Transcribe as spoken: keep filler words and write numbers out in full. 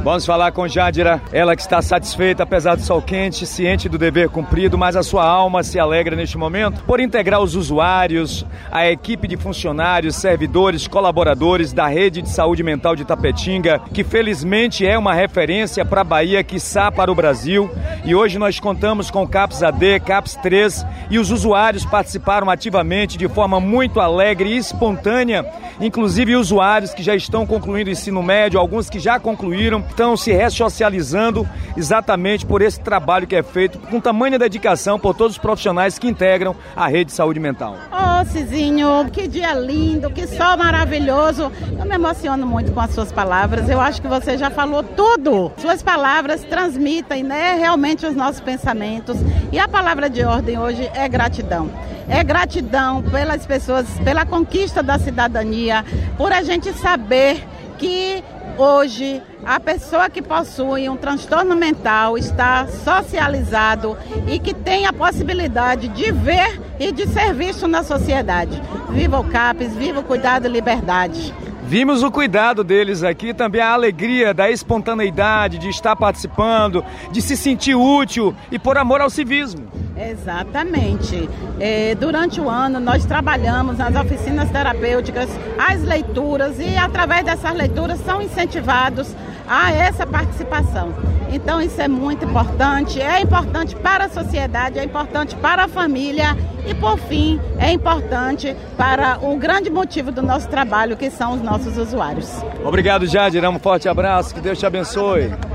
Vamos falar com Jadira, ela que está satisfeita apesar do sol quente, ciente do dever cumprido, mas a sua alma se alegra neste momento por integrar os usuários, a equipe de funcionários, servidores, colaboradores da Rede de Saúde Mental de Itapetinga, que felizmente é uma referência para a Bahia, quiçá para o Brasil. E hoje nós contamos com CAPS A D, CAPS três, e os usuários participaram ativamente de forma muito alegre e espontânea, inclusive usuários que já estão concluindo o ensino médio, alguns que já concluíram, estão se ressocializando exatamente por esse trabalho que é feito com tamanha dedicação por todos os profissionais que integram a Rede de Saúde Mental. Ô, oh, Cizinho, que dia lindo, que sol maravilhoso. Eu me emociono muito com as suas palavras, eu acho que você já falou tudo. Suas palavras transmitem, né, realmente os nossos pensamentos. E a palavra de ordem hoje é gratidão. É gratidão pelas pessoas, pela conquista da cidadania, por a gente saber que hoje a pessoa que possui um transtorno mental está socializado e que tem a possibilidade de ver e de ser visto na sociedade. Viva o CAPS, viva o Cuidado e Liberdade. Vimos o cuidado deles aqui, também a alegria da espontaneidade, de estar participando, de se sentir útil e por amor ao civismo. Exatamente. É, durante o ano nós trabalhamos nas oficinas terapêuticas, as leituras, e através dessas leituras são incentivados a essa participação. Então isso é muito importante, é importante para a sociedade, é importante para a família e, por fim, é importante para o grande motivo do nosso trabalho, que são os nossos usuários. Obrigado, Jadira, um forte abraço, que Deus te abençoe.